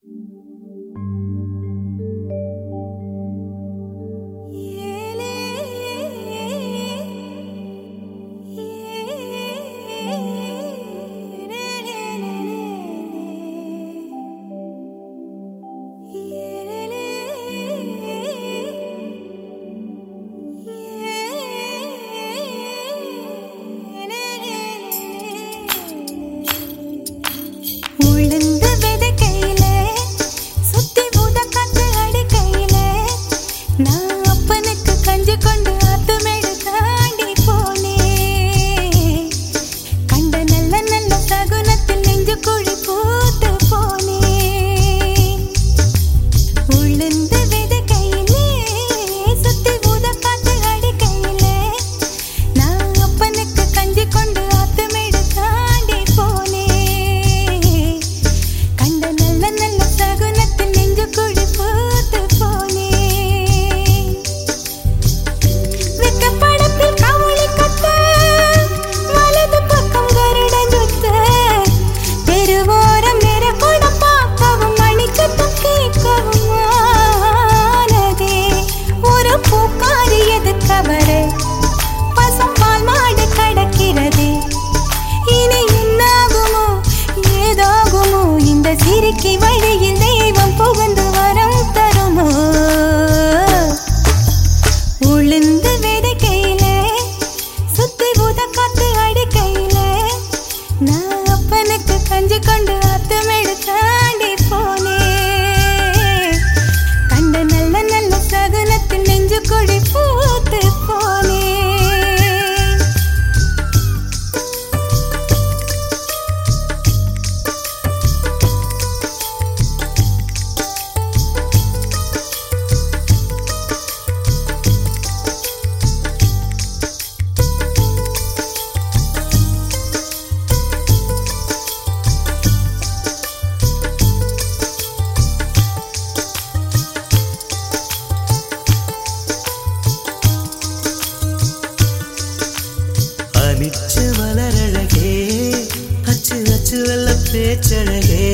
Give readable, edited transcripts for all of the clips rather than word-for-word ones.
பேச்சழகே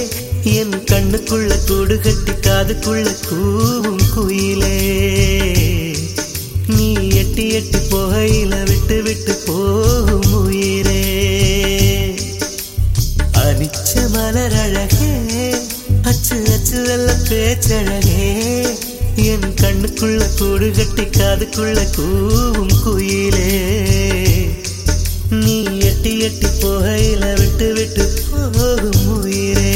என் கண்ணுக்குள்ள கூடு கட்டி காதுக்குள்ள கூவும் குயிலே நீ எட்டி எட்டி போகையில விட்டு விட்டு போகும் உயிரே அனிச்ச மலர் அழகே அச்சு அச்சு வெள்ள பேச்சழகே என் கண்ணுக்குள்ள கூடு கட்டி காதுக்குள்ள கூவும் குயிலே நீ எட்டி எட்டி போகையில விட்டு விட்டு போகும் உயிரே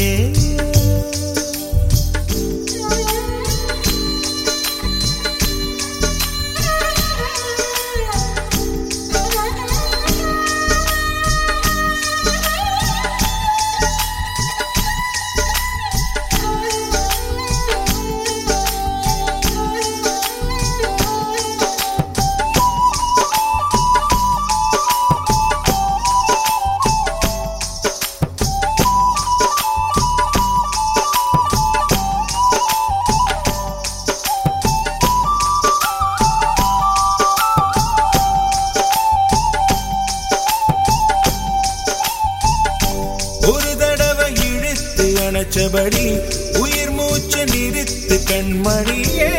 அணைச்சபடி உயிர் மூச்சு நிறுத்து கண்மணியே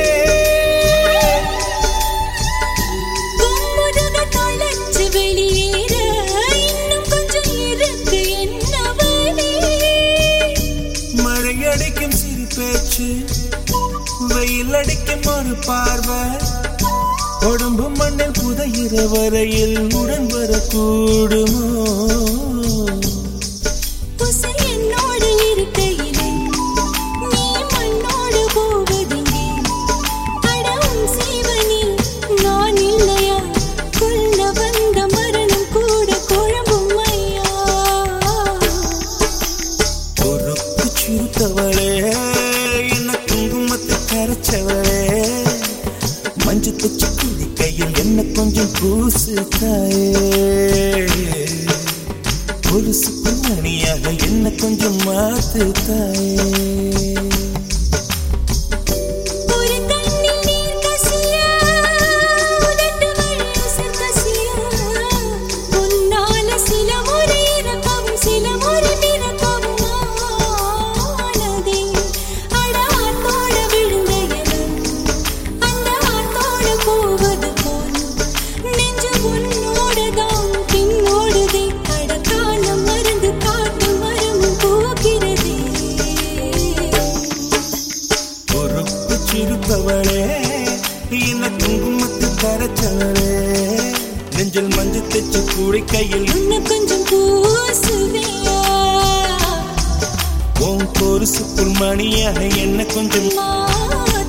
வெளியேற இன்னும் கொஞ்சம் இருக்கு என்ன மழையடிக்கும் சிறு பேச்சு வெயில் அடிக்கும் ஒரு பார்வை உடம்பு மண்ணில் புதையிற வரையில் உடன் வரக்கூடுமோ என்ன குங்குமத்தை கரைச்சவளே மஞ்சு தச்சு குடி கையில் என்ன கொஞ்சம் பூசு தாயே ஒரு சுப்பிரமணியாக என்ன கொஞ்சம் மாத்து தாயே பூத்தவளே என்ன குங்குமத்தில் கரைச்சவளே நெஞ்சில் மஞ்சள் தைச்சு கூடை கையில் இன்னும் கொஞ்சம் பூசுவியா உன் பொருசுக்குள் மணியாக என்ன கொஞ்சம்